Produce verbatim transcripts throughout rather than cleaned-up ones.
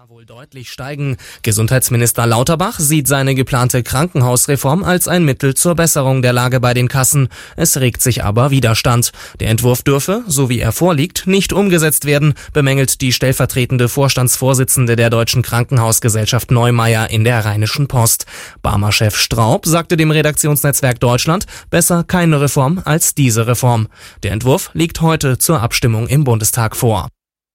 wohl deutlich steigen. Gesundheitsminister Lauterbach sieht seine geplante Krankenhausreform als ein Mittel zur Besserung der Lage bei den Kassen. Es regt sich aber Widerstand. Der Entwurf dürfe, so wie er vorliegt, nicht umgesetzt werden, bemängelt die stellvertretende Vorstandsvorsitzende der Deutschen Krankenhausgesellschaft Neumeier in der Rheinischen Post. Barmer-Chef Straub sagte dem Redaktionsnetzwerk Deutschland, besser keine Reform als diese Reform. Der Entwurf liegt heute zur Abstimmung im Bundestag vor.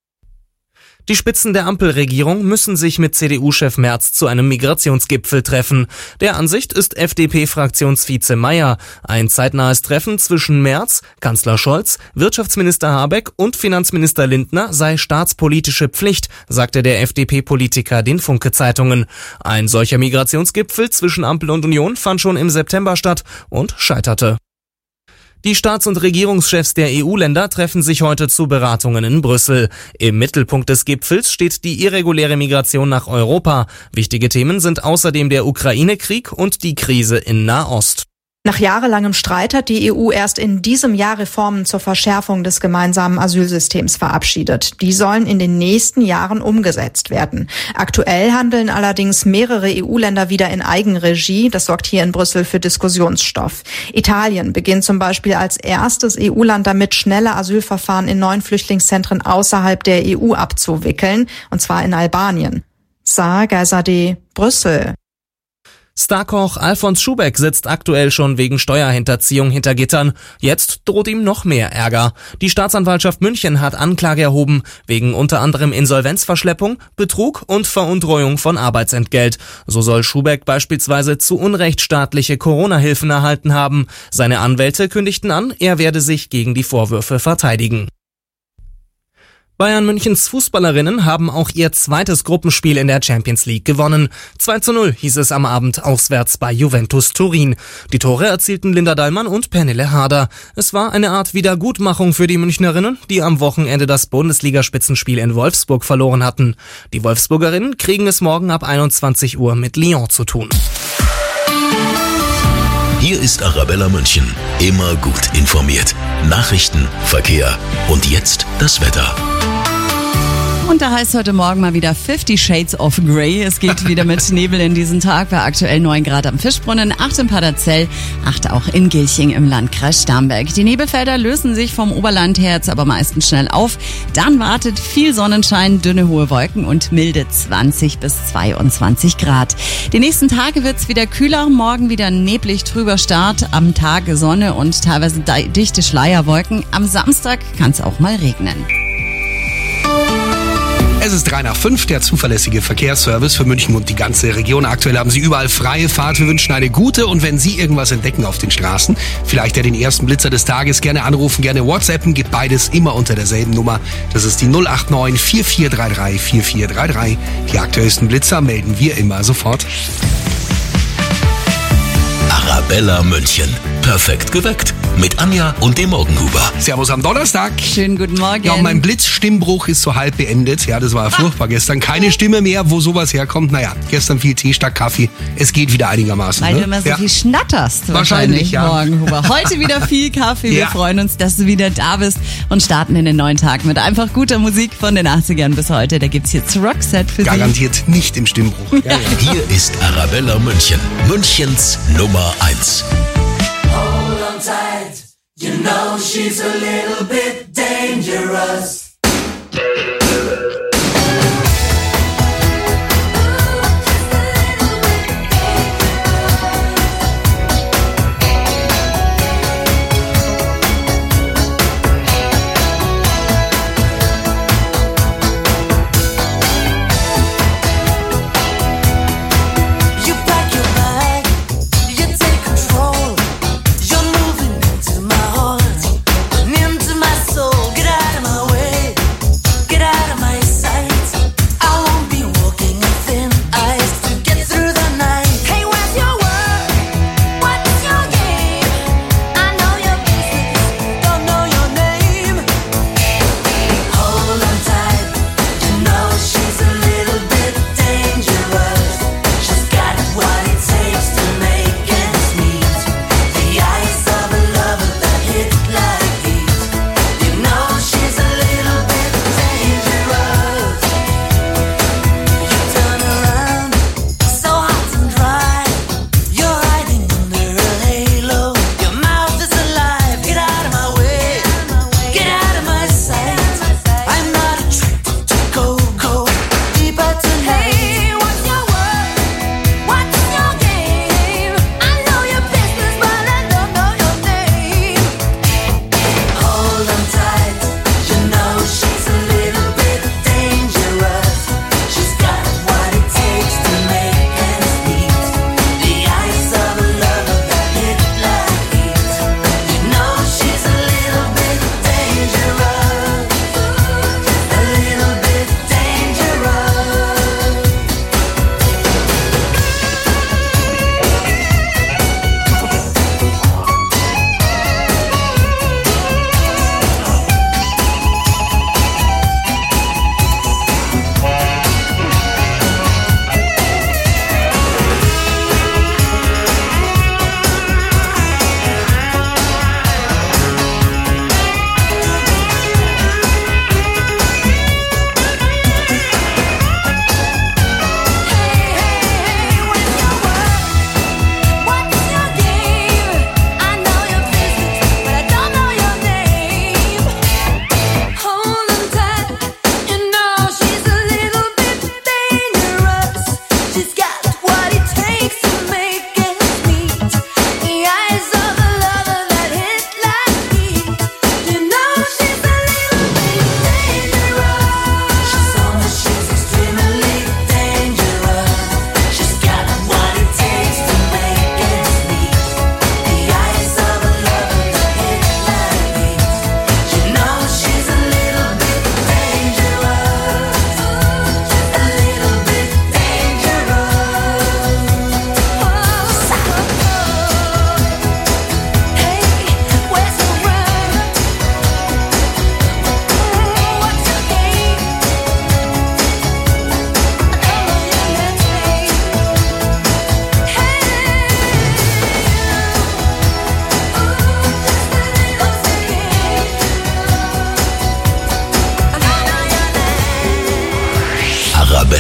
Die Spitzen der Ampelregierung müssen sich mit C D U-Chef Merz zu einem Migrationsgipfel treffen. Der Ansicht ist F D P-Fraktionsvize Mayer. Ein zeitnahes Treffen zwischen Merz, Kanzler Scholz, Wirtschaftsminister Habeck und Finanzminister Lindner sei staatspolitische Pflicht, sagte der F D P-Politiker den Funke-Zeitungen. Ein solcher Migrationsgipfel zwischen Ampel und Union fand schon im September statt und scheiterte. Die Staats- und Regierungschefs der E U-Länder treffen sich heute zu Beratungen in Brüssel. Im Mittelpunkt des Gipfels steht die irreguläre Migration nach Europa. Wichtige Themen sind außerdem der Ukraine-Krieg und die Krise in Nahost. Nach jahrelangem Streit hat die E U erst in diesem Jahr Reformen zur Verschärfung des gemeinsamen Asylsystems verabschiedet. Die sollen in den nächsten Jahren umgesetzt werden. Aktuell handeln allerdings mehrere E U-Länder wieder in Eigenregie. Das sorgt hier in Brüssel für Diskussionsstoff. Italien beginnt zum Beispiel als erstes E U-Land damit, schnelle Asylverfahren in neuen Flüchtlingszentren außerhalb der E U abzuwickeln, und zwar in Albanien. Saar-Gazadeh, Brüssel. Starkoch Alfons Schubeck sitzt aktuell schon wegen Steuerhinterziehung hinter Gittern. Jetzt droht ihm noch mehr Ärger. Die Staatsanwaltschaft München hat Anklage erhoben, wegen unter anderem Insolvenzverschleppung, Betrug und Veruntreuung von Arbeitsentgelt. So soll Schubeck beispielsweise zu Unrecht staatliche Corona-Hilfen erhalten haben. Seine Anwälte kündigten an, er werde sich gegen die Vorwürfe verteidigen. Bayern Münchens Fußballerinnen haben auch ihr zweites Gruppenspiel in der Champions League gewonnen. zwei zu null hieß es am Abend auswärts bei Juventus Turin. Die Tore erzielten Linda Dallmann und Pernille Harder. Es war eine Art Wiedergutmachung für die Münchnerinnen, die am Wochenende das Bundesligaspitzenspiel in Wolfsburg verloren hatten. Die Wolfsburgerinnen kriegen es morgen ab einundzwanzig Uhr mit Lyon zu tun. Hier ist Arabella München. Immer gut informiert. Nachrichten, Verkehr und jetzt das Wetter. Und da heißt heute Morgen mal wieder Fifty Shades of Grey. Es geht wieder mit Nebel in diesen Tag bei aktuell neun Grad am Fischbrunnen, acht in Paderzell, acht auch in Gilching im Landkreis Starnberg. Die Nebelfelder lösen sich vom Oberland her jetzt aber meistens schnell auf. Dann wartet viel Sonnenschein, dünne hohe Wolken und milde zwanzig bis zweiundzwanzig Grad. Die nächsten Tage wird's wieder kühler, morgen wieder neblig trüber Start, am Tag Sonne und teilweise dichte Schleierwolken. Am Samstag kann's auch mal regnen. Es ist drei nach fünf, der zuverlässige Verkehrsservice für München und die ganze Region. Aktuell haben Sie überall freie Fahrt. Wir wünschen eine gute, und wenn Sie irgendwas entdecken auf den Straßen, vielleicht ja den ersten Blitzer des Tages, gerne anrufen, gerne WhatsAppen, geht beides immer unter derselben Nummer. Das ist die null acht neun vier vier drei drei vier vier drei drei. Die aktuellsten Blitzer melden wir immer sofort. Arabella München. Perfekt geweckt. Mit Anja und dem Morgenhuber. Servus am Donnerstag. Schönen guten Morgen. Ja, und mein Blitzstimmbruch ist so halb beendet. Ja, das war furchtbar gestern. Keine Stimme mehr, wo sowas herkommt. Naja, gestern viel Tee statt Kaffee. Es geht wieder einigermaßen. Weil ne? du immer so ja. viel schnatterst. Wahrscheinlich, ja. Morgenhuber. Heute wieder viel Kaffee. Wir ja. freuen uns, dass du wieder da bist und starten in den neuen Tag mit einfach guter Musik von den achtzigern bis heute. Da gibt's jetzt Roxette für Garantiert Sie. nicht im Stimmbruch. Ja, ja. Hier ist Arabella München. Münchens Nummer eins. Hold on tight, you know she's a little bit dangerous. Into my soul, get out of my way.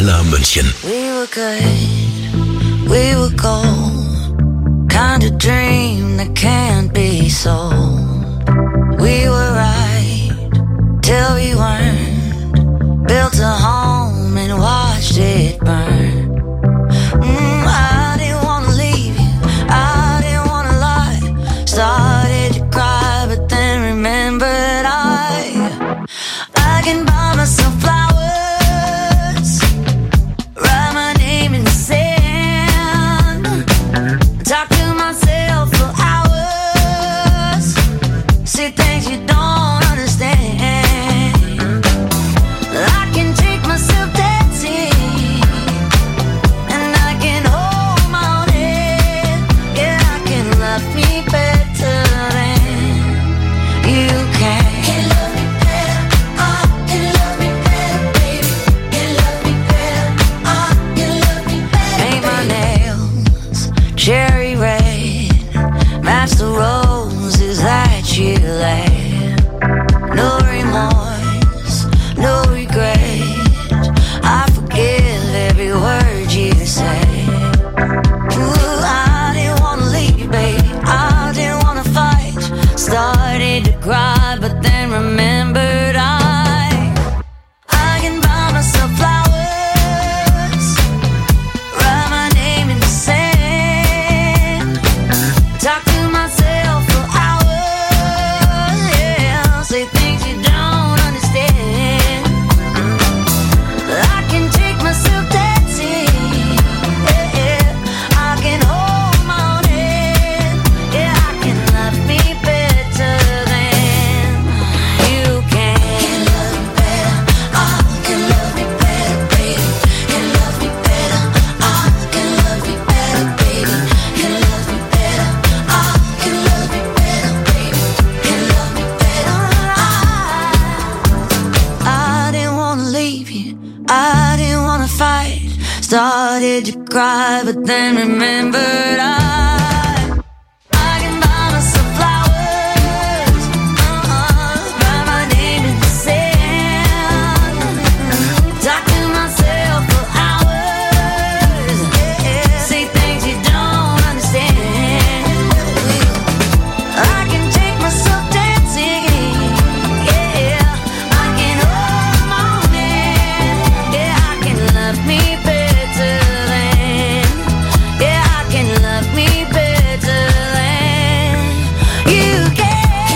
Arabella München. We were good, we were gold, kind of dream that can't be sold. We were right till we weren't, built a home and watched it burn. Mm, I didn't wanna leave you, I didn't wanna lie. Started to cry, but then remembered I I can buy myself flowers, write my name in the sand, talk to myself for hours, see things you don't understand. I can take myself dancing, and I can hold my own head. Yeah, I can love me better than you can. Can love me better, I can love me better, baby. Can love me better, I can love me better. Paint my nails cherry red, match the roses that you laid. No remorse, no regret, I forgive every word you say. Ooh, I didn't wanna leave, baby, I didn't wanna fight. Started to cry, but then remembered I I can buy myself flowers, write my name in the sand, talk to myself for hours, yeah, say things you don't understand. I can take myself dancing, yeah, yeah. I can hold my own head, yeah, I can love me better than you can. Can love me better, I can love me better, baby. Can love me better, I can love me better, baby. Can love me better, I can love me better, baby. Can love me better, I I didn't wanna leave you, I didn't wanna fight. Started to cry, but then remembered I I can buy myself flowers, uh-uh, write my name in the sand, talk to myself for hours, yeah, say things you don't understand. I can take myself dancing, yeah, I can hold my own hand, yeah, I can love me better than, yeah, I can love me better than you can.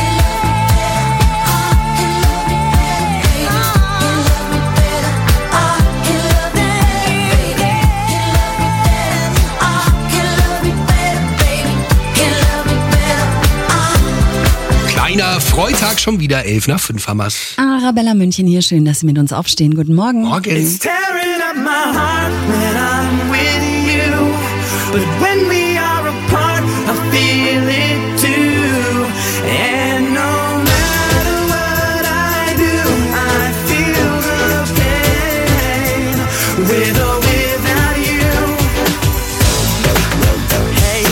Kleiner Freitag schon wieder, elf nach fünf haben wir's. Arabella München hier, schön, dass Sie mit uns aufstehen. Guten Morgen. Morgen. Tearing up my heart when I'm with you, but when we are apart, I feel it too. And no matter what I do, I feel the pain with or without you. Hey.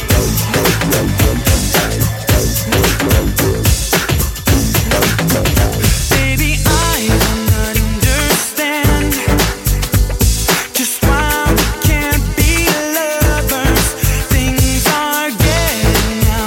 Baby, I don't understand just why we can't be lovers. Things are getting out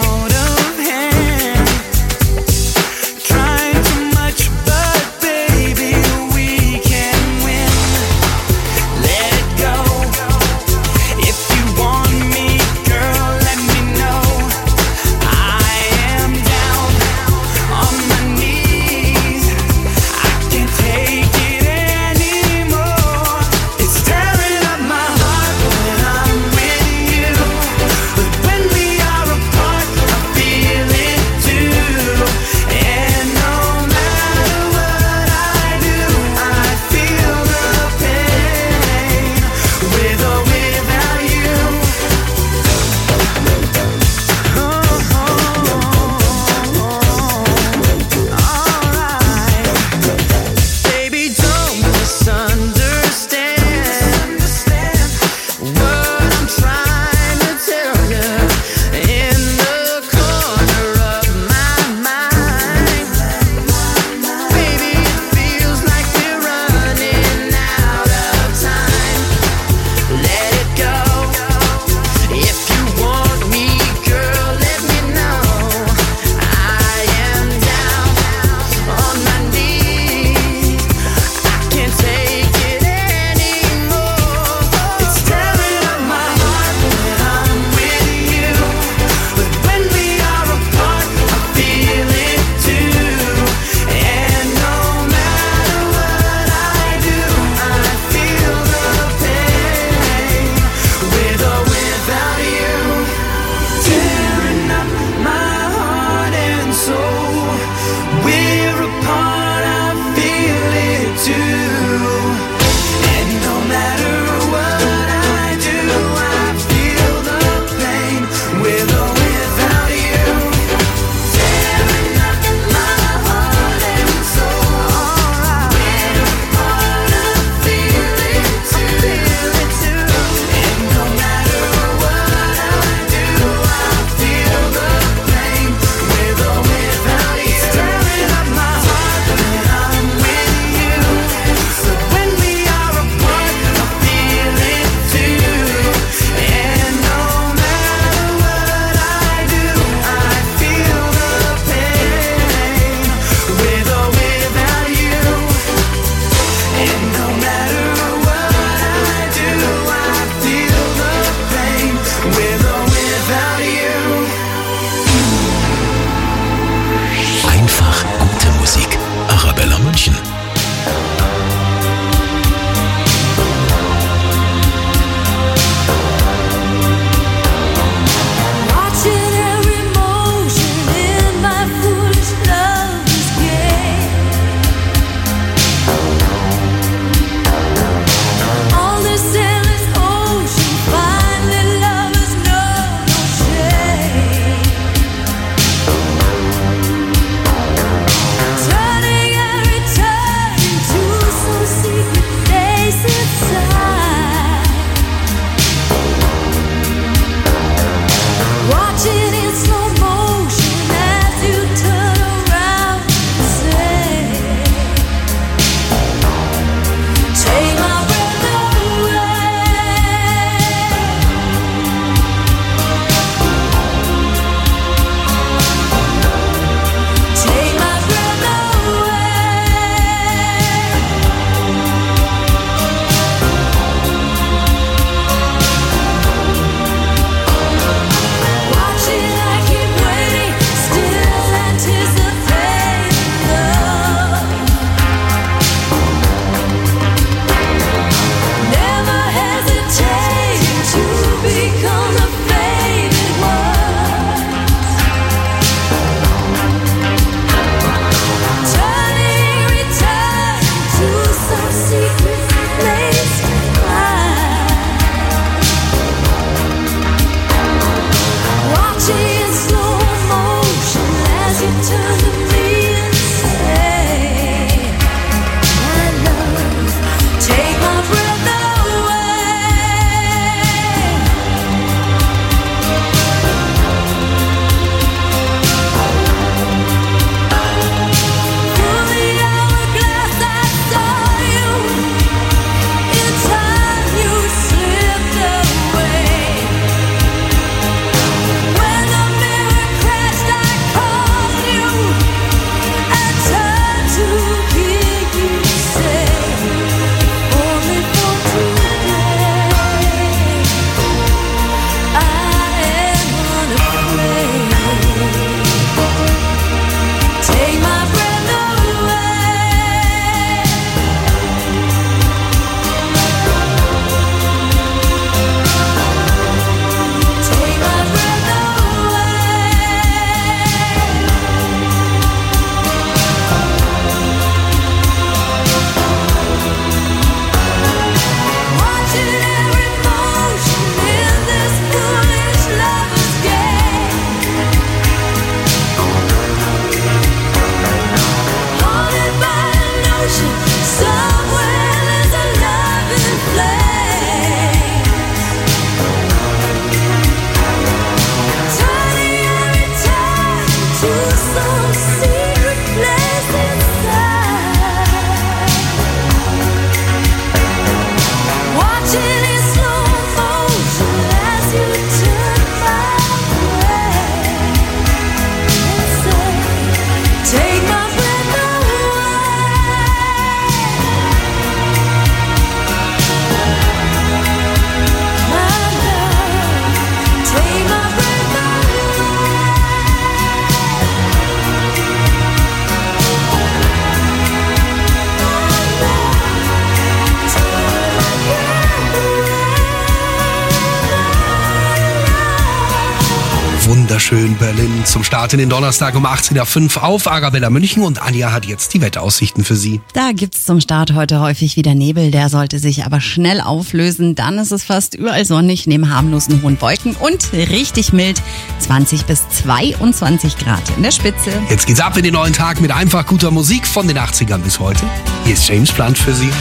wunderschön Berlin zum Start in den Donnerstag um achtzehn Uhr fünf auf Arabella München und Anja hat jetzt die Wetteraussichten für Sie. Da gibt's zum Start heute häufig wieder Nebel, der sollte sich aber schnell auflösen. Dann ist es fast überall sonnig, neben harmlosen hohen Wolken und richtig mild, zwanzig bis zweiundzwanzig Grad in der Spitze. Jetzt geht's ab in den neuen Tag mit einfach guter Musik von den achtzigern bis heute. Hier ist James Blunt für Sie.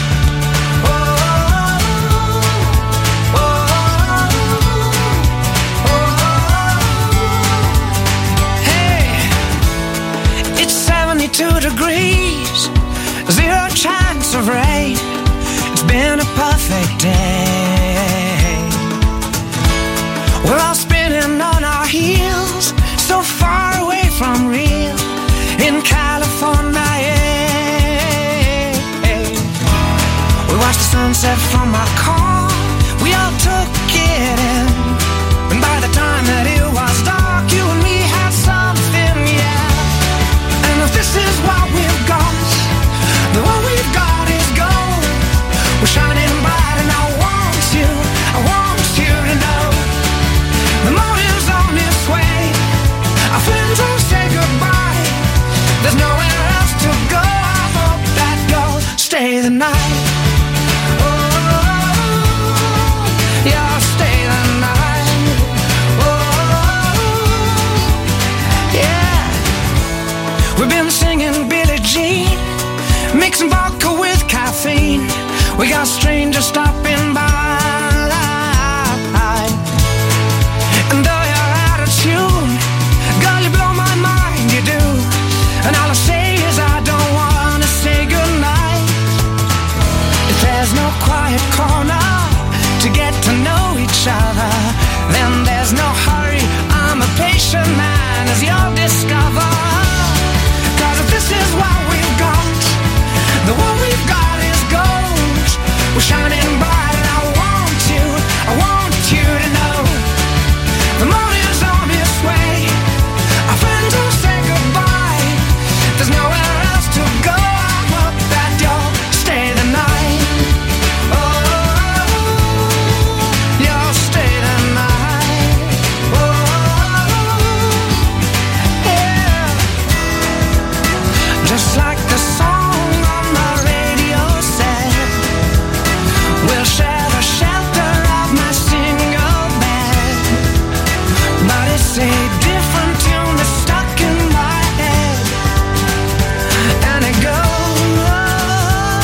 Two degrees, zero chance of rain. It's been a perfect day. We're all spinning on our heels, so far away from real in California. We watched the sunset from our car. We all took it in, and by the time that it was dark, you and me had something, yeah. This is what we've got. The what we've got is gold. We're shining bright and I want you, I want you to know. The morning's on its way. Our friends will say goodbye. There's nowhere else to go. I hope that you'll stay the night. Oh, you'll stay the night. Oh, yeah. We've been singing Billie Jean, mixing vodka with caffeine. We got strangers stopping by. And though you're out of tune, girl, you blow my mind, you do. And all I say is I don't wanna say goodnight. If there's no quiet corner to get to know each other, then there's no hurry. I'm a patient man, as you'll discover. This is what we've got. The what we've got is gold. We're shining bright and I want you, I want you to know. The morning's on its way. Our friends will say goodbye. There's nowhere else to go. I hope that you'll stay the night. Oh, you'll stay the night. Oh, yeah. Just like the song on my radio said, we'll share the shelter of my single bed. But it's a different tune that's stuck in my head. And it goes,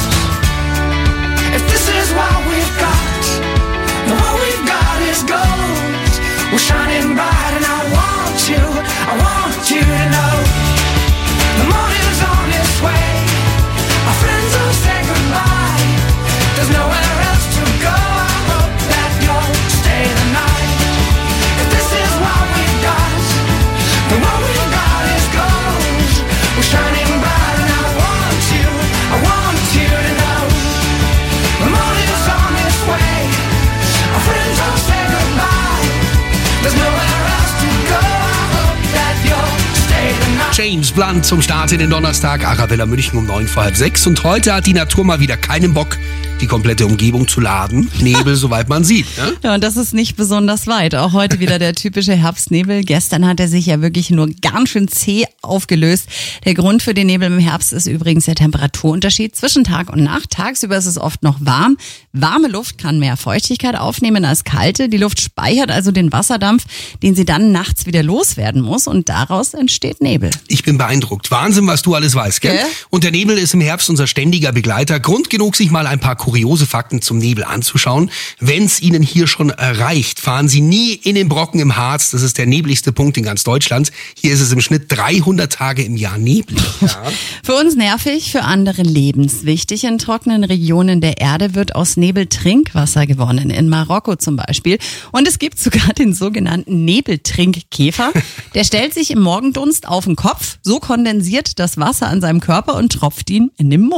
if this is what we've got, then what we've got is gold. We're shining bright and I want you, I want you to know. The morning's on its way. Our friends will say goodbye. There's nowhere else to go. I hope that you'll stay the night. If this is what we've got, then what we've got is gold. We're shining bright and I want you, I want you to know. The morning's on its way. Our friends will say goodbye. There's nowhere else to go. I hope that you'll stay the night. James Blunt zum Start in den Donnerstag, Arabella München um neun vor halb sechs. Und heute hat die Natur mal wieder keinen Bock, die komplette Umgebung zu laden. Nebel, soweit man sieht. Ne? Ja, und das ist nicht besonders weit. Auch heute wieder der typische Herbstnebel. Gestern hat er sich ja wirklich nur ganz schön zäh aufgelöst. Der Grund für den Nebel im Herbst ist übrigens der Temperaturunterschied zwischen Tag und Nacht. Tagsüber ist es oft noch warm. Warme Luft kann mehr Feuchtigkeit aufnehmen als kalte. Die Luft speichert also den Wasserdampf, den sie dann nachts wieder loswerden muss. Und daraus entsteht Nebel. Ich bin beeindruckt. Wahnsinn, was du alles weißt, gell? Gell? Und der Nebel ist im Herbst unser ständiger Begleiter. Grund genug, sich mal ein paar kuriose Fakten zum Nebel anzuschauen. Wenn's Ihnen hier schon reicht, fahren Sie nie in den Brocken im Harz. Das ist der nebligste Punkt in ganz Deutschland. Hier ist es im Schnitt dreihundert Tage im Jahr neblig. Ja. Für uns nervig, für andere lebenswichtig. In trockenen Regionen der Erde wird aus Nebel Trinkwasser gewonnen. In Marokko zum Beispiel. Und es gibt sogar den sogenannten Nebeltrinkkäfer. Der stellt sich im Morgendunst auf den Kopf. So kondensiert das Wasser an seinem Körper und tropft ihn in den Mund.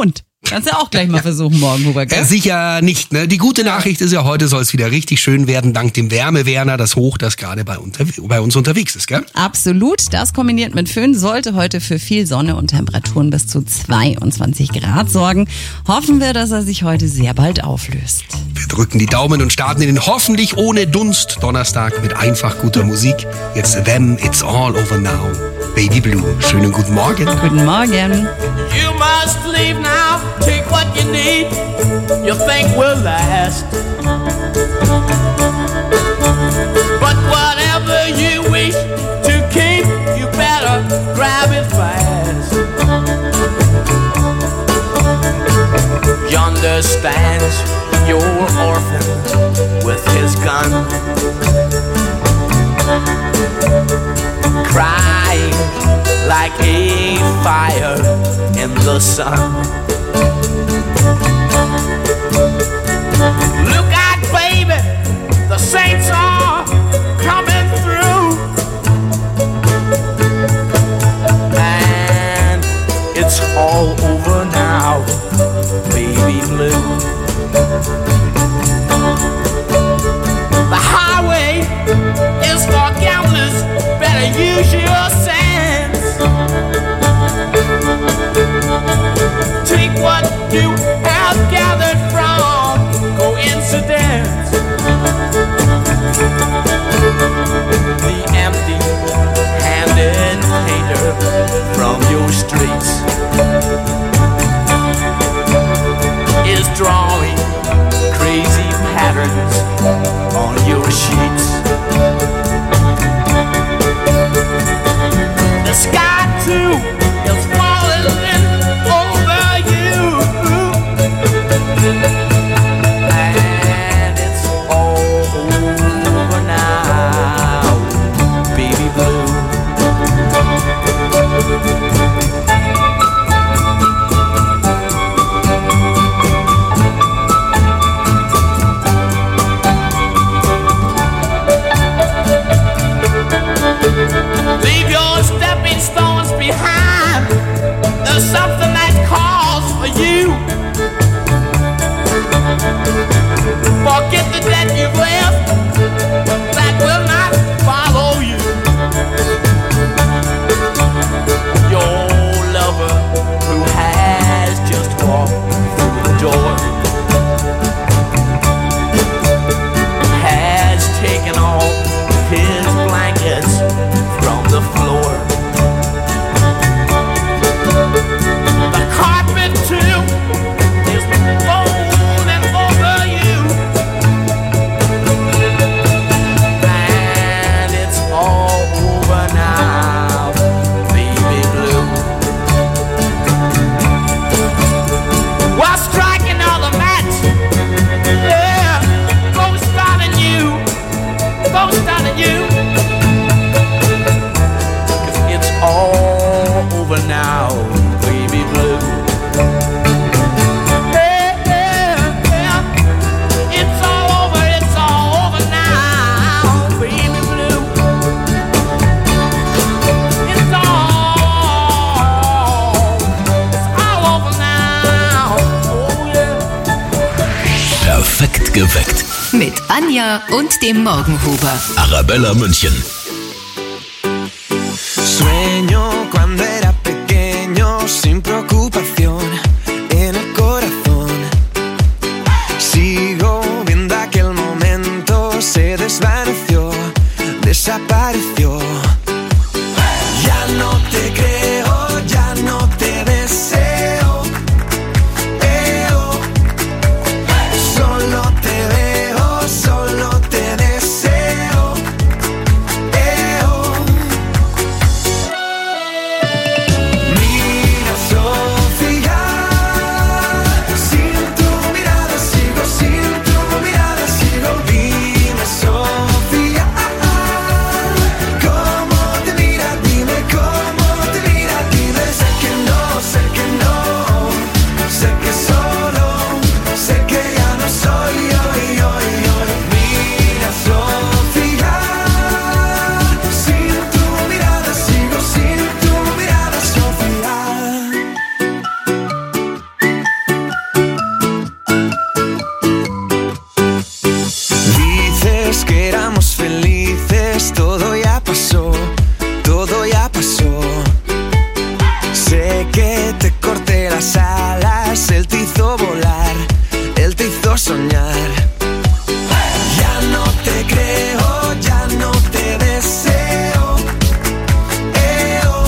Kannst du ja auch gleich mal versuchen morgen, Huber, gell? Ja, sicher nicht, ne? Die gute Nachricht ist ja, heute soll es wieder richtig schön werden, dank dem Wärmewerner, das Hoch, das gerade bei, unter, bei uns unterwegs ist, gell? Absolut. Das kombiniert mit Föhn sollte heute für viel Sonne und Temperaturen bis zu zweiundzwanzig Grad sorgen. Hoffen wir, dass er sich heute sehr bald auflöst. Wir drücken die Daumen und starten in den hoffentlich ohne Dunst Donnerstag mit einfach guter Musik. Jetzt Them, It's All Over Now, Baby Blue. Schönen guten Morgen. Guten Morgen. You must leave now, take what you need, you think will last. But whatever you wish to keep, you better grab it fast. Yonder stands your orphan with his gun, crying like a fire in the sun. Look out, baby, the saints are coming through, and it's all over now, baby blue. The highway is for gamblers, better use your sense. Take what you have gathered from coincidence. The empty-handed painter from your streets is drawing crazy patterns on your sheets. The sky too is falling over you, and it's all over now, baby blue. Leave your stepping stones behind. There's something that calls for you. Forget the debt you've left, that will not follow you. Your lover who has just walked through the door has taken off his blankets from the floor. The carpet too is folding over you, and it's all over now, baby blue. While striking all the match, yeah, ghost starting you, ghost starting you. All over now, baby blue. Hey, yeah, yeah. It's all over, it's all over now, baby blue. It's all, it's all over now, oh yeah. Perfekt geweckt. Mit Anja und dem Morgenhuber. Arabella München. Sueño cuando era pequeño sin preocupación en el corazón. Sigo viendo aquel momento, se desvaneció, desapareció. Ya no te creo, ya no te deseo. Eo. Solo te veo, solo te deseo. Eo. Mira, Sofía, sin tu mirada sigo, sin tu mirada sigo. Dime, Sofía, todo ya pasó, todo ya pasó. Sé que te corté las alas, él te hizo volar, él te hizo soñar. Ya no te creo, ya no te deseo. Eo.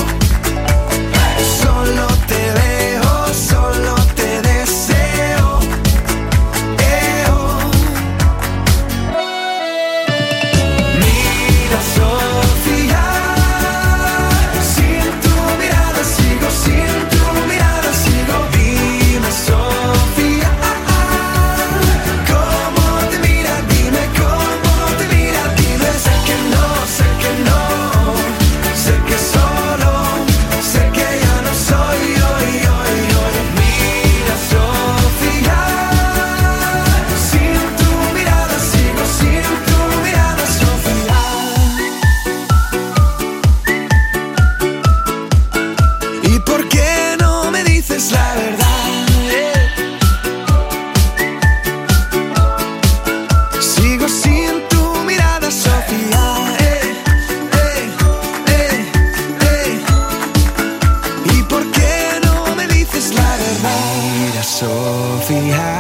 Solo te veo, solo te deseo. Eo. Mira, Sofía, sin tu mirada sigo, sin tu mirada sigo. Dime, Sofía, cómo te mira, dime cómo te mira, dime. Sé que no, sé que no, sé que solo, sé que ya no soy hoy, hoy, hoy. Mira, Sofía, sin tu mirada sigo, sin tu mirada, Sofía. ¿Y por qué no me dices la verdad? eh? Sigo sin tu mirada, Sofía. eh, eh, eh, eh. ¿Y por qué no me dices la verdad? Mira, Sofía,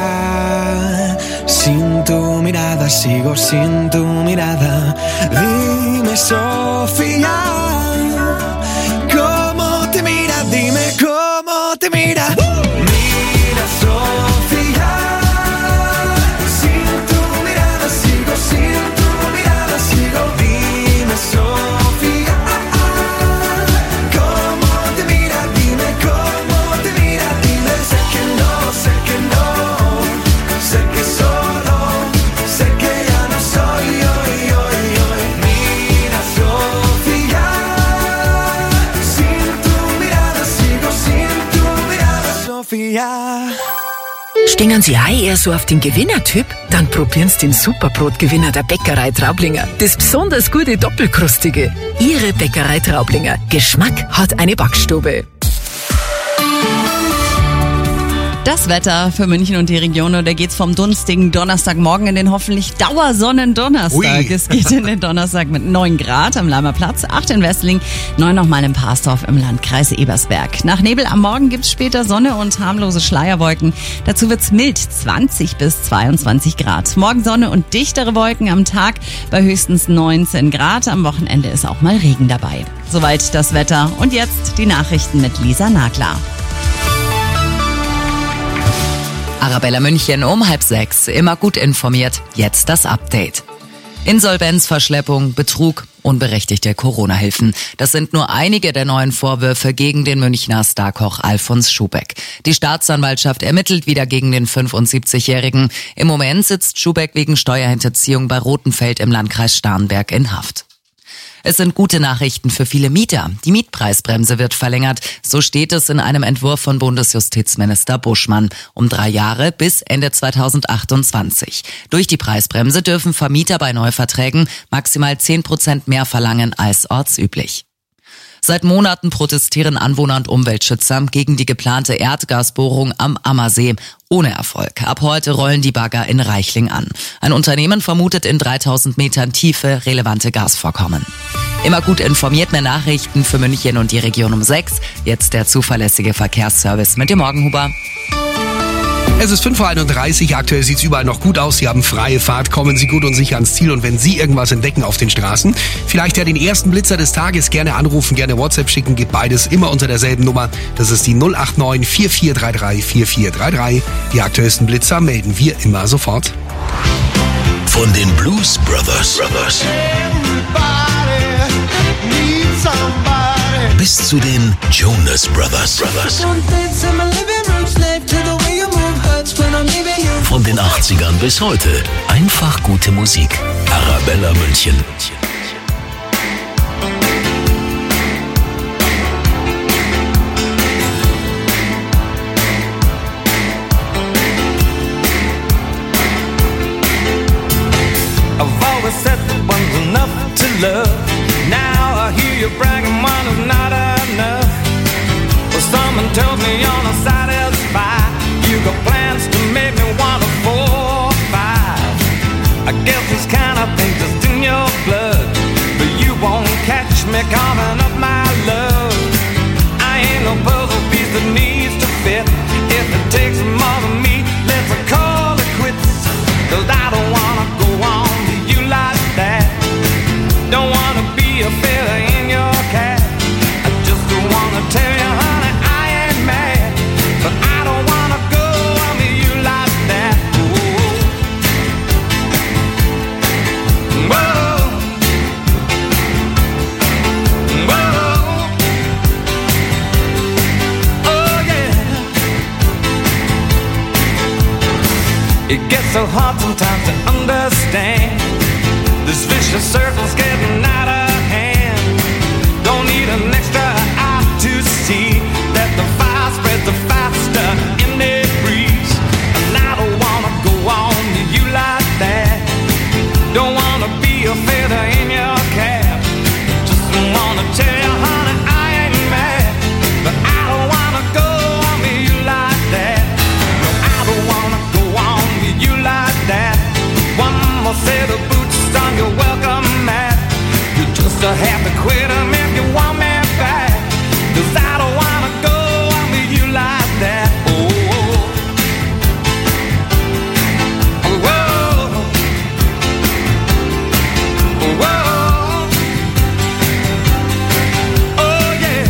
sin tu mirada sigo, sin tu mirada. Dime, Sofía, cómo te mira, dime cómo te mira. Mira, Sofía, sin tu mirada sigo, sin tu mirada sigo. Dime, Sofía, cómo te mira, dime cómo te mira, dime. Sé que no, sé que no, sé que solo, sé que ya no soy hoy, hoy, hoy. Mira, Sofía, sin tu mirada sigo, sin tu mirada, Sofía. Stehen Sie auch eher so auf den Gewinnertyp? Dann probieren Sie den Superbrotgewinner der Bäckerei Traublinger. Das besonders gute Doppelkrustige. Ihre Bäckerei Traublinger. Geschmack hat eine Backstube. Das Wetter für München und die Region, und da geht's vom dunstigen Donnerstagmorgen in den hoffentlich Dauersonnen-Donnerstag. Ui. Es geht in den Donnerstag mit neun Grad am Leimer Platz, acht in Wessling, neun nochmal in Parsdorf im Landkreis Ebersberg. Nach Nebel am Morgen gibt's später Sonne und harmlose Schleierwolken. Dazu wird's mild, zwanzig bis zweiundzwanzig Grad. Morgen Sonne und dichtere Wolken am Tag bei höchstens neunzehn Grad. Am Wochenende ist auch mal Regen dabei. Soweit das Wetter. Und jetzt die Nachrichten mit Lisa Nagler. Arabella München um halb sechs. Immer gut informiert. Jetzt das Update. Insolvenzverschleppung, Betrug, unberechtigte Corona-Hilfen. Das sind nur einige der neuen Vorwürfe gegen den Münchner Starkoch Alfons Schubeck. Die Staatsanwaltschaft ermittelt wieder gegen den fünfundsiebzigjährigen. Im Moment sitzt Schubeck wegen Steuerhinterziehung bei Rothenfeld im Landkreis Starnberg in Haft. Es sind gute Nachrichten für viele Mieter. Die Mietpreisbremse wird verlängert. So steht es in einem Entwurf von Bundesjustizminister Buschmann. Um drei Jahre bis Ende zweitausendachtundzwanzig. Durch die Preisbremse dürfen Vermieter bei Neuverträgen maximal zehn Prozent mehr verlangen als ortsüblich. Seit Monaten protestieren Anwohner und Umweltschützer gegen die geplante Erdgasbohrung am Ammersee. Ohne Erfolg. Ab heute rollen die Bagger in Reichling an. Ein Unternehmen vermutet in dreitausend Metern Tiefe relevante Gasvorkommen. Immer gut informiert, mehr Nachrichten für München und die Region um sechs. Jetzt der zuverlässige Verkehrsservice mit dem Morgenhuber. Es ist fünf Uhr einunddreißig, aktuell sieht's überall noch gut aus. Sie haben freie Fahrt, kommen Sie gut und sicher ans Ziel. Und wenn Sie irgendwas entdecken auf den Straßen, vielleicht ja den ersten Blitzer des Tages, gerne anrufen, gerne WhatsApp schicken, geht beides immer unter derselben Nummer. Das ist die null acht neun vier vier drei drei vier vier drei drei. Die aktuellsten Blitzer melden wir immer sofort. Von den Blues Brothers, Brothers bis zu den Jonas Brothers, Brothers. Von den achtzigern bis heute. Einfach gute Musik. Arabella München. I've always said that one's enough to love. Now I hear you bragging one is not enough. Well, someone tells me you're not satisfied. You got plans to make me want a four or five. I guess this kind of thing just in your blood. It gets so hard sometimes to understand. This vicious circle's getting out of hand. Don't need an extra eye to see that the fire spreads the faster in the breeze. And I don't wanna go on to you like that. Don't wanna be a feather in your cap. Just wanna tell you, honey, I ain't mad, but I don't wanna go on to you like that. No, I don't wanna go on to you like that. One more set of boots on your welcome mat. You just have to quit 'em if you want me back. 'Cause I don't wanna go on to you like that. Oh, oh, oh, oh, oh, yeah.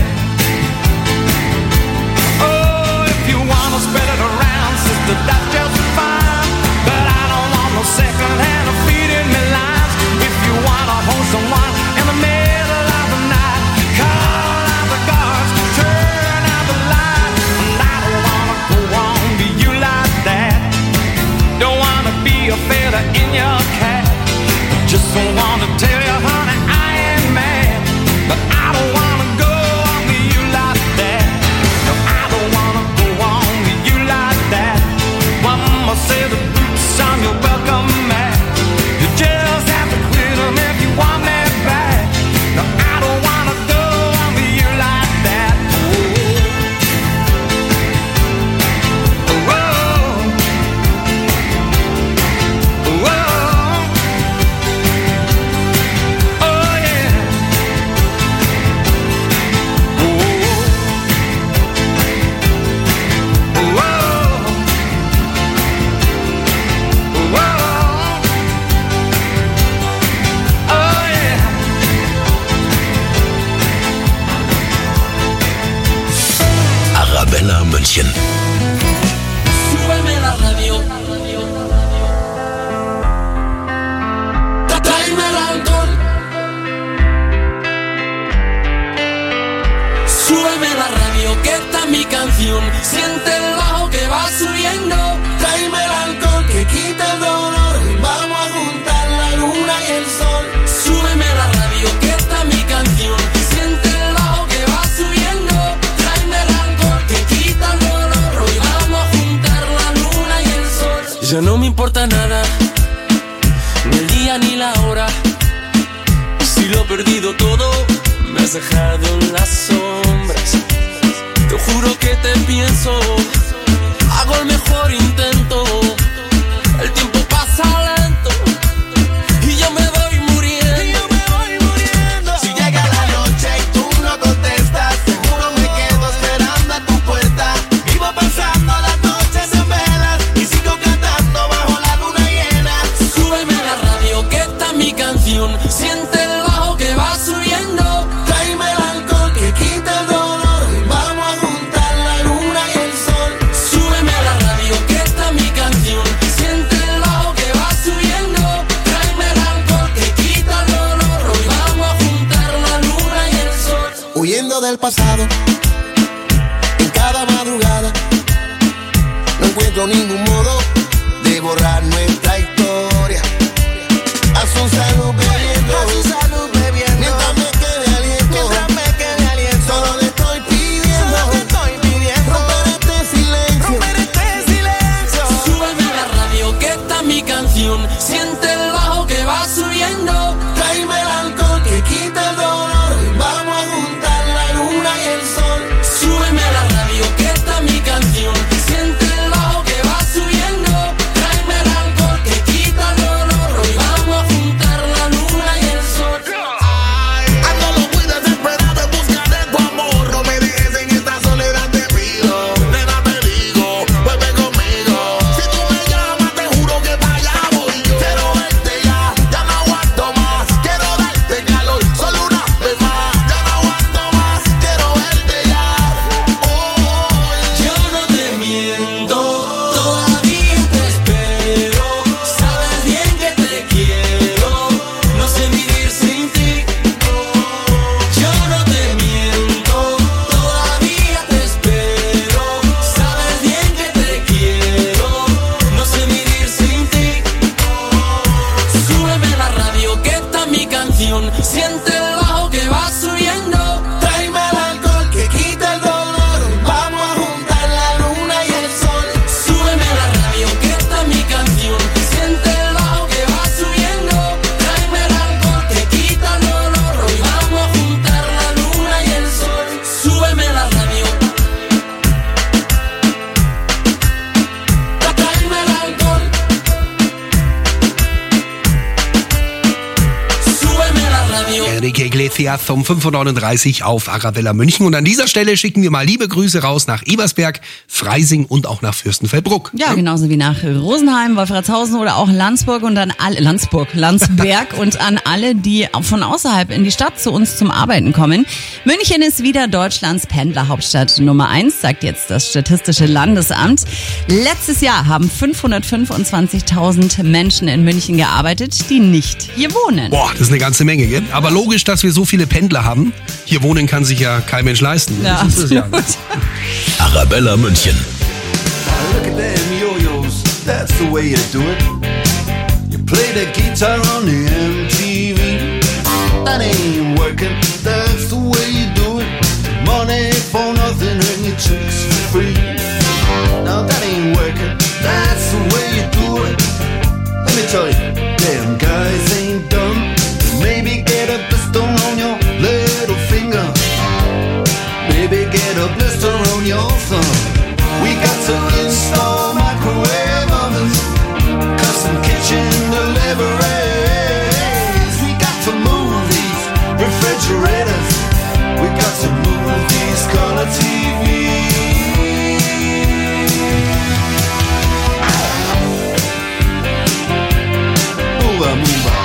Oh, if you wanna spread it around, sister, that's just fine. But I don't want no second hand of feeding me lines. If you wanna hold someone in the middle of the night, call out the guards, turn out the light. And I don't wanna go on to you like that. Don't wanna be a feather in your cap. Just don't wanna tell you, honey, I ain't mad, but I don't wanna go on to you like that. No, I don't wanna go on to you like that. One more set of boots on your welcome mat. You just have to quit 'em if you want me back. No, I don't wanna go on to you like that. Oh, oh, oh, oh, yeah. Oh, oh, oh, oh, yeah. Arabella München. Súbeme la radio. Tráeme el alcohol. Súbeme la radio, que esta es mi canción. Siente el bajo que va subiendo. Tráeme el alcohol que quita el dolor. Vamos a juntar la luna y el sol. Súbeme la radio, que esta es mi canción. Siente el bajo que va subiendo. Tráeme el alcohol que quita el dolor. Hoy vamos a juntar la luna y el sol. Ya no me importa nada, ni el día ni la hora. Si lo he perdido todo, me has dejado en las sombras. Te juro que te pienso, hago el mejor intento. El tiempo pasa lento y yo me voy muriendo. Si llega la noche y tú no contestas, seguro me quedo esperando a tu puerta. Vivo pasando las noches en velas y sigo cantando bajo la luna llena. Súbeme la radio, que esta es mi canción. Siente el bajo que va subiendo. Tráeme el alcohol que quita el dolor. Vamos a juntar la luna y el sol. Súbeme la radio, que esta es mi canción. Siente el bajo que va subiendo. Tráeme el alcohol que quita el dolor. Hoy vamos a juntar la luna y el sol. Huyendo del pasado, en cada madrugada, no encuentro ningún modo de borrar nuestra historia. Haz un salud bebiendo, mientras me quede aliento, solo le estoy pidiendo, romper este silencio. Súbeme la radio, que esta es mi canción. Siente el bajo que va subiendo. Tráeme el alcohol que quita el dolor. Vamos a juntar la luna y el sol. Súbeme la radio, que esta es mi canción. Siente el bajo que va subiendo. Tráeme el alcohol que quita el dolor. Hoy vamos a juntar la luna Enrique Iglesias um fünf Uhr neununddreißig auf Arabella München. Und an dieser Stelle schicken wir mal liebe Grüße raus nach Ebersberg, Freising und auch nach Fürstenfeldbruck. Ja, genauso wie nach Rosenheim, Wolfratshausen oder auch Landsburg und an alle, Landsburg, Landsberg und an alle, die von außerhalb in die Stadt zu uns zum Arbeiten kommen. München ist wieder Deutschlands Pendlerhauptstadt Nummer eins, sagt jetzt das Statistische Landesamt. Letztes Jahr haben fünfhundertfünfundzwanzigtausend Menschen in München gearbeitet, die nicht hier wohnen. Boah, das ist eine ganze Menge, gell? Aber logisch, dass wir so viele Pendler haben. Hier wohnen kann sich ja kein Mensch leisten. Ja, das ist es ja. Arabella München. Look at them yo-yos, that's the way you do it. You play the guitar on the M T V. That ain't working, that's the way you do it. Money for nothing and your chicks for free. Now that ain't working, that's the way you do it. Let me tell you, damn guys ain't dumb. Maybe get a blister on your little finger. Maybe get a blister on your thumb. We got to install microwave ovens, custom kitchen deliveries. We got to move these refrigerators. We got to move these color T Vs. Move on, move on.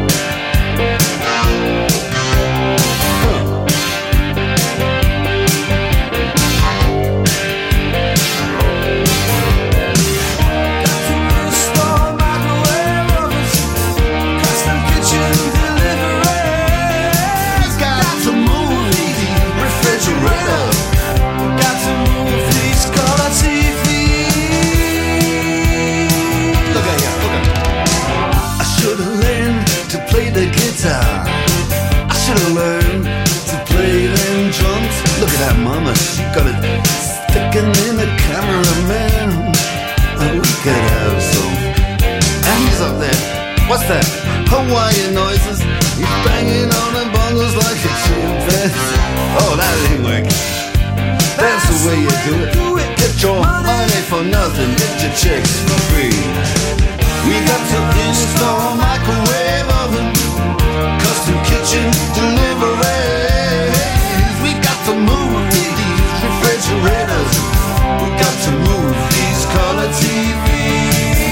I should've learned to play them drums. Look at that mama, she got it sticking in the cameraman. And we could have some. And he's up there. What's that? Hawaiian noises. He's banging on the bongos like a chimpanzee. Oh, that ain't working. That's the way you do it. Get your money for nothing. Get your chicks for free. We got to install microwave oven, custom kitchen deliveries. We got to move these refrigerators. We got to move these color T Vs.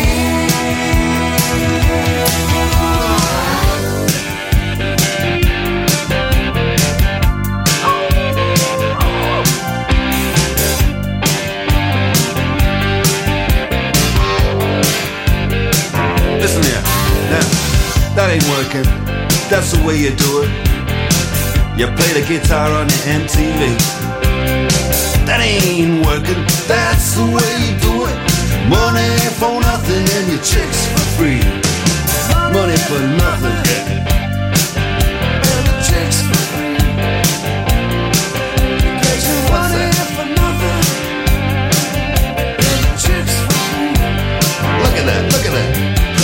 Listen here, now, that ain't working. That's the way you do it. You play the guitar on the M T V. That ain't working. That's the way you do it. Money for nothing and your chicks for free. Money for nothing and your chicks for free. What's that? For nothing and your chicks for free. Look at that, look at that.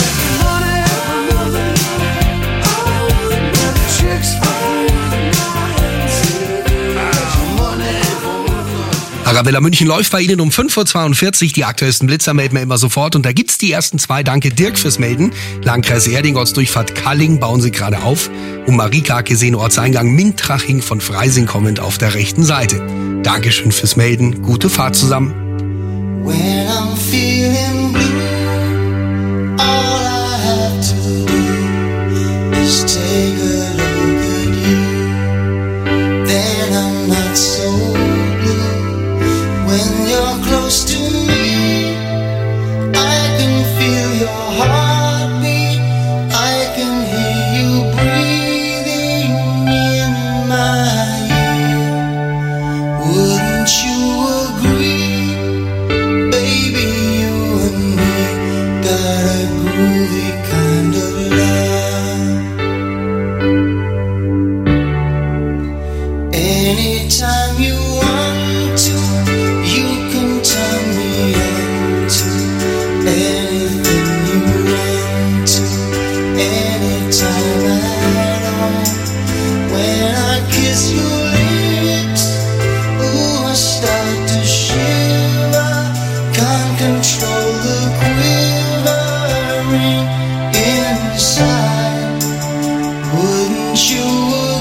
Arabella München läuft bei Ihnen um fünf Uhr zweiundvierzig. Die aktuellsten Blitzer melden wir immer sofort. Und da gibt's die ersten zwei. Danke Dirk fürs Melden. Landkreis Erding, Ortsdurchfahrt Kalling bauen Sie gerade auf. Und Marika hat gesehen, Ortseingang Mintraching von Freising kommend auf der rechten Seite. Dankeschön fürs Melden. Gute Fahrt zusammen. When I'm feeling blue, all I have to do is take a look at you. Then I'm not so blue. When you're close to me, I can feel your heartbeat. I can hear you breathing in my ear. Wouldn't you agree, baby? You and me got a groovy kind of love. Anytime you want to, you can turn me on to anything you want to, anytime at all. When I kiss your lips, ooh, I start to shiver. Can't control the quivering inside. Wouldn't you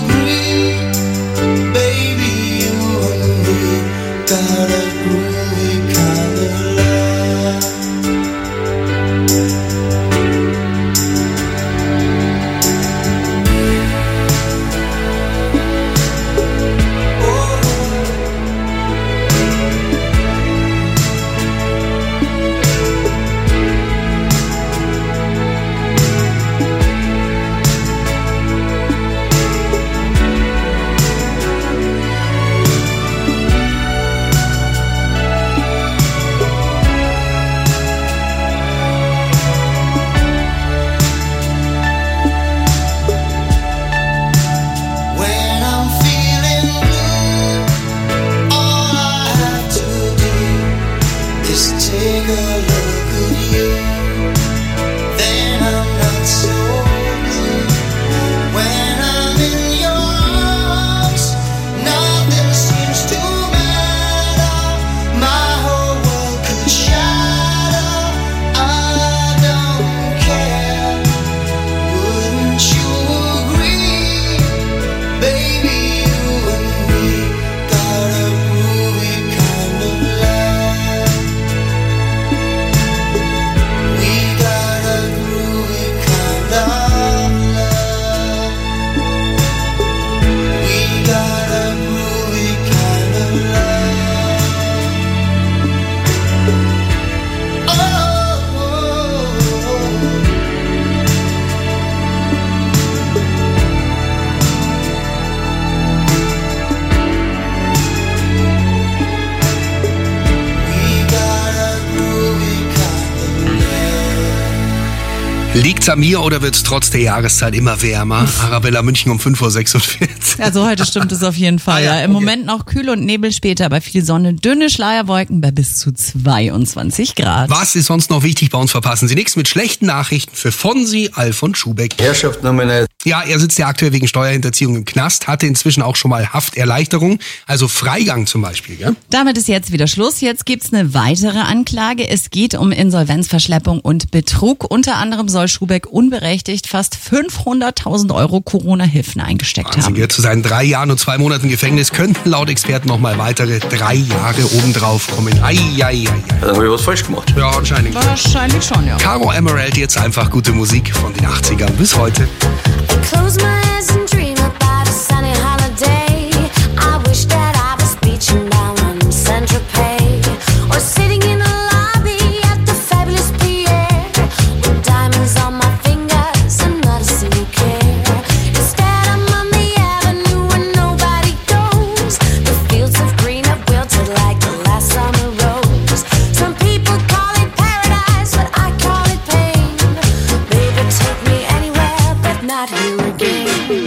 Liegt's an mir oder wird's trotz der Jahreszeit immer wärmer? Arabella München um fünf Uhr sechsundvierzig. Also heute stimmt es auf jeden Fall. Ah ja, ja. Im okay. Moment noch kühl und Nebel, später aber viel Sonne, dünne Schleierwolken bei bis zu zweiundzwanzig Grad. Was ist sonst noch wichtig? Bei uns verpassen Sie nichts mit schlechten Nachrichten für Fonsi Alfons Schubeck. Herrschaft nominell. Ja, er sitzt ja aktuell wegen Steuerhinterziehung im Knast, hatte inzwischen auch schon mal Hafterleichterung, also Freigang zum Beispiel, gell? Damit ist jetzt wieder Schluss. Jetzt gibt's eine weitere Anklage. Es geht um Insolvenzverschleppung und Betrug. Unter anderem soll Schubeck unberechtigt fast fünfhunderttausend Euro Corona-Hilfen eingesteckt Wahnsinn, haben. gell? Zu seinen drei Jahren und zwei Monaten Gefängnis könnten laut Experten noch mal weitere drei Jahre obendrauf kommen. Ei, ei, ei, ei. Dann habe ich was falsch gemacht. Ja, anscheinend. Wahrscheinlich schon, ja. Caro Emerald, jetzt einfach gute Musik von den achtzigern bis heute. Close my eyes and dream about a sunny holiday. I wish that I was beaching down on Central Pay, or sitting in a lobby at the fabulous Pierre, with diamonds on my fingers and not a single care. Instead I'm on the avenue where nobody goes. The fields of green have wilted like the last summer rose. Some people call it paradise, but I call it pain. Baby, take me anywhere but not here again.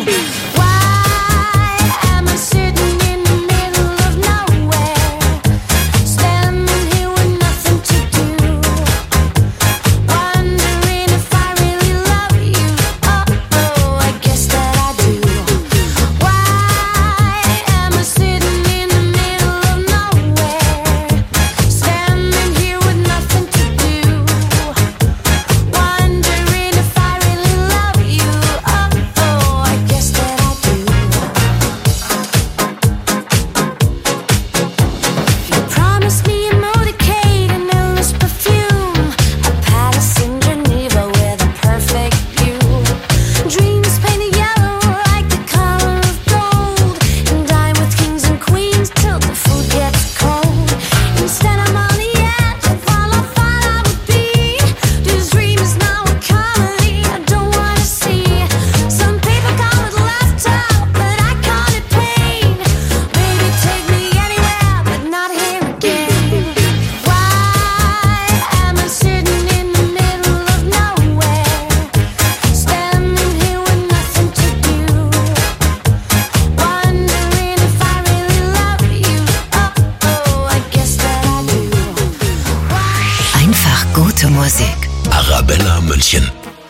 Why am I sitting in the middle of nowhere, standing here with nothing to do, wondering if I really love you? Oh, oh, I guess that I do. Why am I sitting in the middle of nowhere, standing here with nothing to do, wondering if I really love you? Oh, oh, I guess that I do. You promised me a motorcade and endless perfume, a palace in Geneva with a perfect view, dreams painted yellow like the color of gold, and dine with kings and queens till the food gets cold. Instead I'm on the edge of all I thought I would be. This dream is now a comedy I don't wanna see. Some people call it laughter, but I call it pain. Baby, take me anywhere but not here again. Why am I sitting in the middle of nowhere, standing here with nothing to do, wondering if I really love you? Oh, oh, I guess that I do. Einfach gute Musik. Arabella München.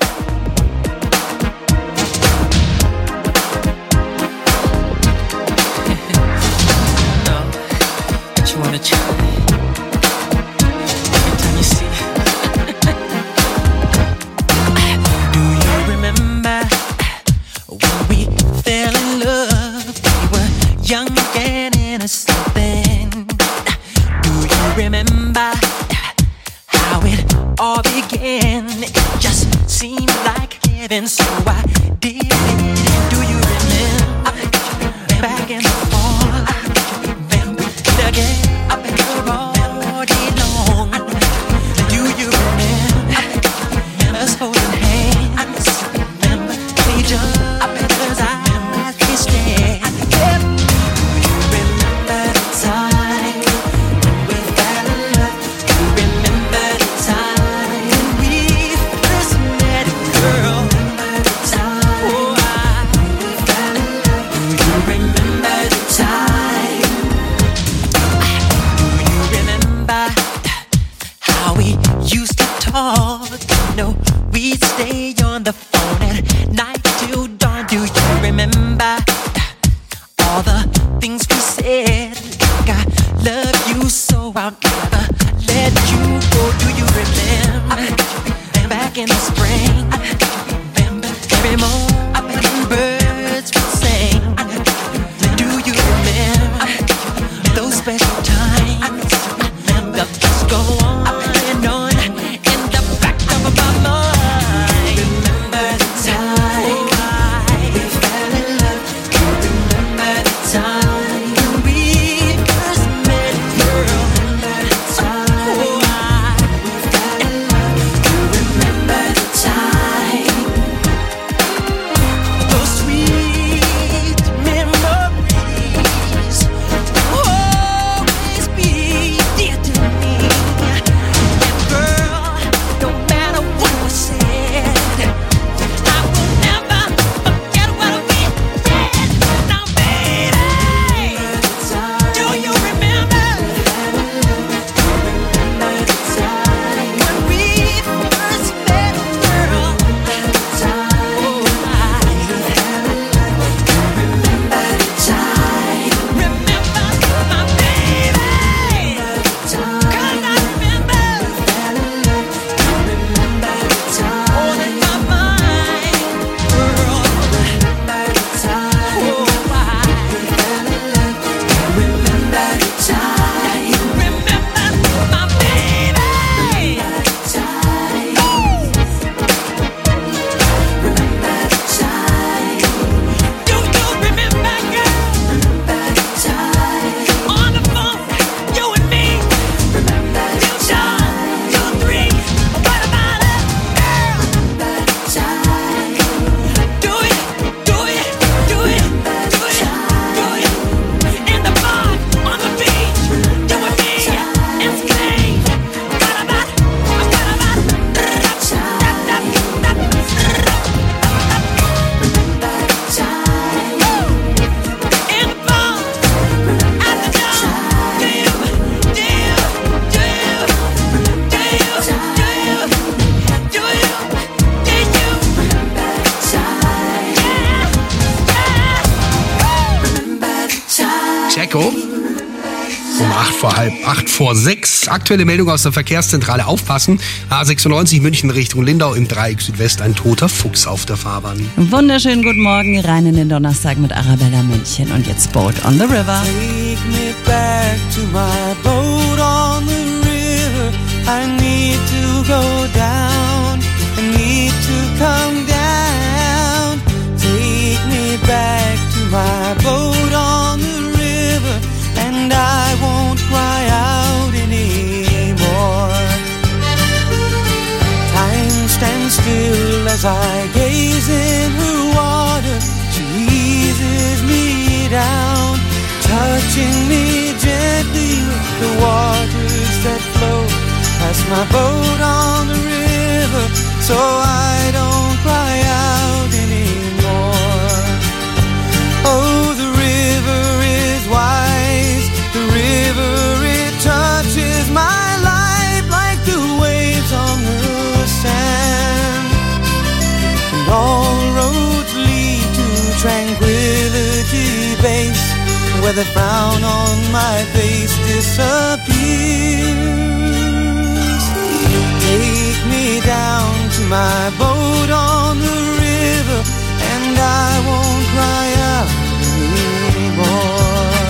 You wanna try? Every time you see Do you remember when we fell in love? We were young and innocent then. Do you remember how it all began? It just seemed like heaven, so I did it. Do you remember back in the fall? Again, up in the road long. Do you remember us holding hands? Remember each other's eyes we stared. Do you remember the time when we fell in love? Do you remember the time when we first met, girl? Remember the time, oh, I, when we fell in love? Do you remember the time? How we used to talk, you know, we'd stay on the phone at night till dawn. Do you remember all the things we said? Like I love you so I'll never let you go. Do you remember back in the spring? Remember every morning birds would sing. Do you remember those special times? They'll just go on and on in the back of my mind. Remember the time we fell in love? You remember the time when we first met, girl? Remember the time we fell in love? You remember the time? Those sweet memories. Oh, Jacko. Um acht vor halb, acht vor sechs. Aktuelle Meldung aus der Verkehrszentrale. Aufpassen. A sechsundneunzig München Richtung Lindau im Dreieck Südwest. Ein toter Fuchs auf der Fahrbahn. Wunderschönen guten Morgen, rein in den Donnerstag mit Arabella München und jetzt Boat on the River. Take me back to my boat on the river. I need to go down. I need to come down. Take me back to my boat on the river. And I won't cry out anymore. Time stands still as I gaze in her water. She eases me down, touching me gently with the waters that flow past my boat on the river, so I don't cry out anymore. Oh, the river is wise, the river, it touches my life like the waves on the sand. And all roads lead to Tranquility Base, where the frown on my face disappears. Take me down to my boat on the river, and I won't cry out anymore.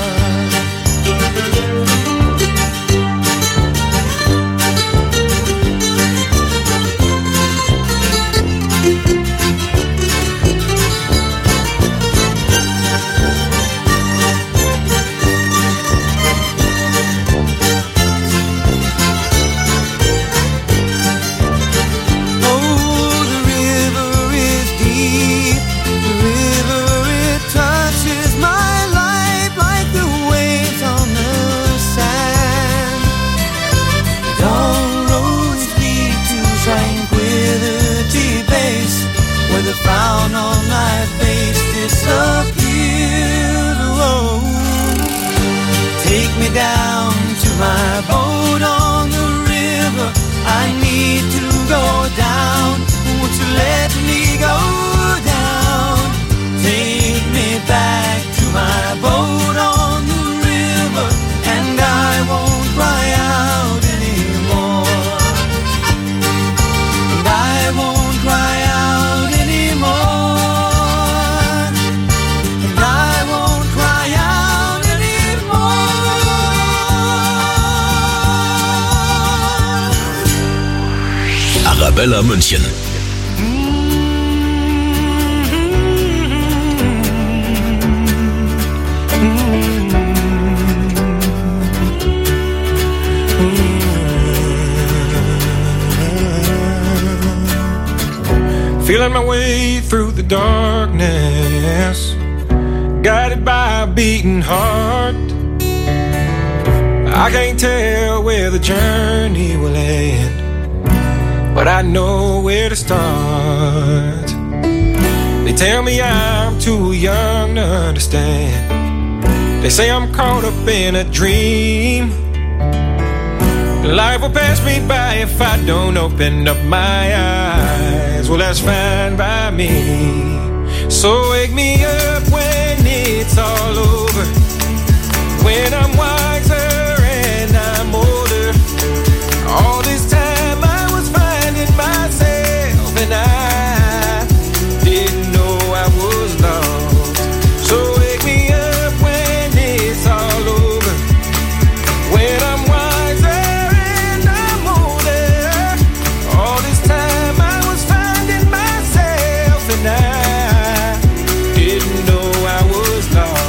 The frown on my face disappears. Oh, take me down to my boat on the river. I need to go down. Won't you let me go down? Take me back to my boat on the river, and I won't cry out anymore. And I won't cry out Arabella München. Feeling my way through the darkness, guided by a beating heart. I can't tell where the journey will end, but I know where to start. They tell me I'm too young to understand. They say I'm caught up in a dream. Life will pass me by if I don't open up my eyes. Well, that's fine by me. So wake me up when it's all over, when I'm wiser and I'm older. All this time I was finding myself, and I didn't know I was lost. So wake me up when it's all over, when I'm wiser and I'm older. All this time I was finding myself, and I didn't know I was lost.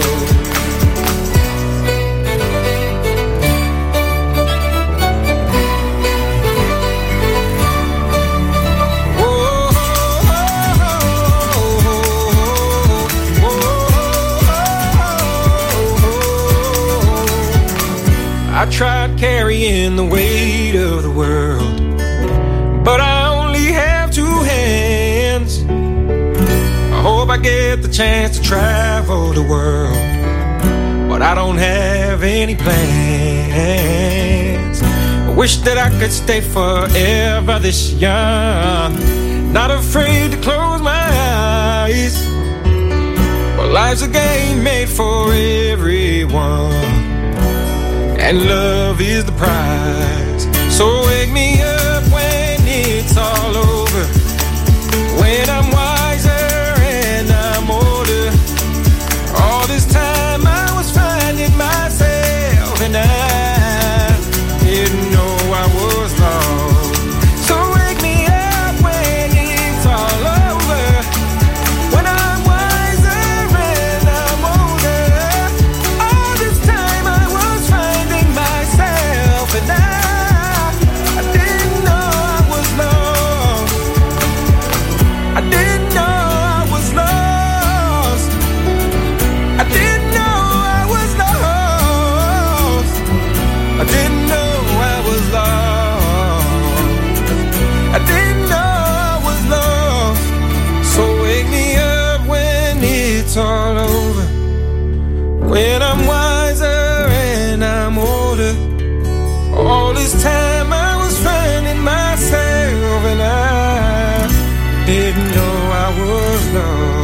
I tried carrying the weight of the world, but I only have two hands. I hope I get the chance to travel the world, but I don't have any plans. I wish that I could stay forever this young, not afraid to close my eyes. Well, Life's a game made for everyone, and love is the prize. So wake me up when it's all over, when I'm wiser and I'm older. All this time I was finding myself, and I didn't know I was lost. So wake me up when it's all over, when I'm wiser and I'm older. All this time I was finding myself, and I, I didn't know I was lost. I didn't know I was lost. I didn't know I was lost. I didn't know I was lost. I didn't know I was lost. So wake me up when it's all over, when I'm wiser and I'm older. All this time I was finding myself, and I didn't know I was lost.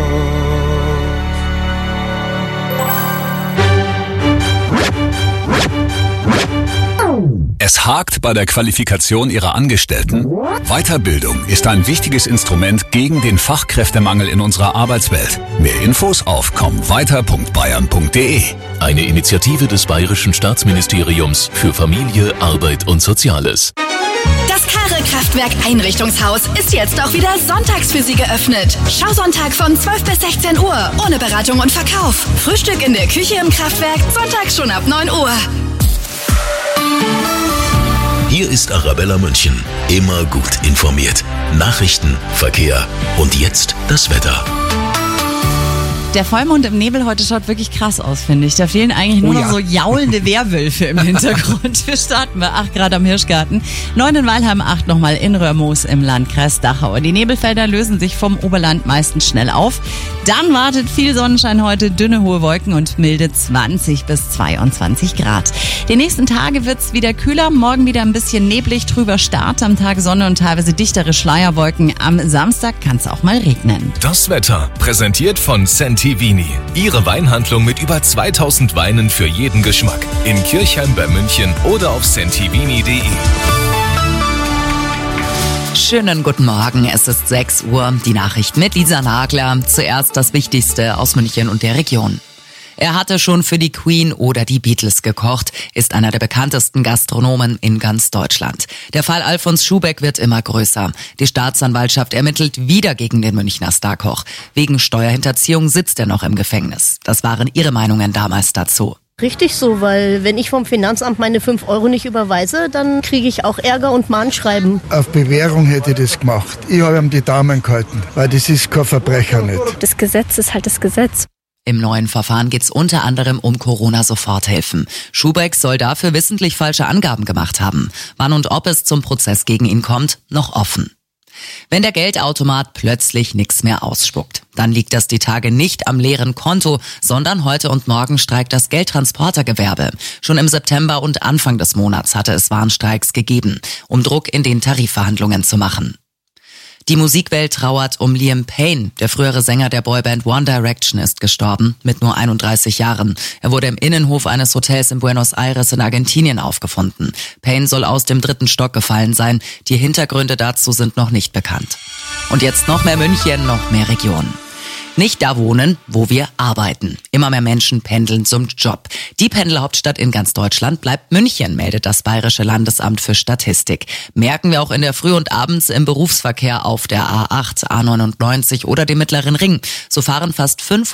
Es hakt bei der Qualifikation Ihrer Angestellten? Weiterbildung ist ein wichtiges Instrument gegen den Fachkräftemangel in unserer Arbeitswelt. Mehr Infos auf komm weiter punkt bayern punkt de. Eine Initiative des Bayerischen Staatsministeriums für Familie, Arbeit und Soziales. Das Karre-Kraftwerk Einrichtungshaus ist jetzt auch wieder sonntags für Sie geöffnet. Schausonntag von zwölf bis sechzehn Uhr, ohne Beratung und Verkauf. Frühstück in der Küche im Kraftwerk, sonntags schon ab neun Uhr. Hier ist Arabella München. Immer gut informiert. Nachrichten, Verkehr und jetzt das Wetter. Der Vollmond im Nebel heute schaut wirklich krass aus, finde ich. Da fehlen eigentlich nur Oh noch ja. so jaulende Werwölfe im Hintergrund. Wir starten bei acht Grad am Hirschgarten, neun in Weilheim, acht nochmal in Röhrmoos im Landkreis Dachau. Die Nebelfelder lösen sich vom Oberland meistens schnell auf. Dann wartet viel Sonnenschein heute, dünne hohe Wolken und milde zwanzig bis zweiundzwanzig Grad. Die nächsten Tage wird's wieder kühler, morgen wieder ein bisschen neblig, trüber Start, am Tag Sonne und teilweise dichtere Schleierwolken. Am Samstag kann's auch mal regnen. Das Wetter, präsentiert von Santivini. Ihre Weinhandlung mit über zweitausend Weinen für jeden Geschmack. In Kirchheim bei München oder auf santivini punkt de. Schönen guten Morgen, es ist sechs Uhr. Die Nachricht mit Lisa Nagler. Zuerst das Wichtigste aus München und der Region. Er hatte schon für die Queen oder die Beatles gekocht, ist einer der bekanntesten Gastronomen in ganz Deutschland. Der Fall Alfons Schubeck wird immer größer. Die Staatsanwaltschaft ermittelt wieder gegen den Münchner Starkoch. Wegen Steuerhinterziehung sitzt er noch im Gefängnis. Das waren Ihre Meinungen damals dazu. Richtig so, weil wenn ich vom Finanzamt meine fünf Euro nicht überweise, dann kriege ich auch Ärger und Mahnschreiben. Auf Bewährung hätte ich das gemacht. Ich habe ihm die Daumen gehalten, weil das ist kein Verbrecher nicht. Das Gesetz ist halt das Gesetz. Im neuen Verfahren geht es unter anderem um Corona-Soforthilfen. Schubeck soll dafür wissentlich falsche Angaben gemacht haben. Wann und ob es zum Prozess gegen ihn kommt, noch offen. Wenn der Geldautomat plötzlich nichts mehr ausspuckt, dann liegt das die Tage nicht am leeren Konto, sondern heute und morgen streikt das Geldtransportergewerbe. Schon im September und Anfang des Monats hatte es Warnstreiks gegeben, um Druck in den Tarifverhandlungen zu machen. Die Musikwelt trauert um Liam Payne. Der frühere Sänger der Boyband One Direction ist gestorben, mit nur einunddreißig Jahren. Er wurde im Innenhof eines Hotels in Buenos Aires in Argentinien aufgefunden. Payne soll aus dem dritten Stock gefallen sein. Die Hintergründe dazu sind noch nicht bekannt. Und jetzt noch mehr München, noch mehr Region. Nicht da wohnen, wo wir arbeiten. Immer mehr Menschen pendeln zum Job. Die Pendelhauptstadt in ganz Deutschland bleibt München, meldet das Bayerische Landesamt für Statistik. Merken wir auch in der Früh und abends im Berufsverkehr auf der A acht, A neunundneunzig oder dem Mittleren Ring. So fahren fast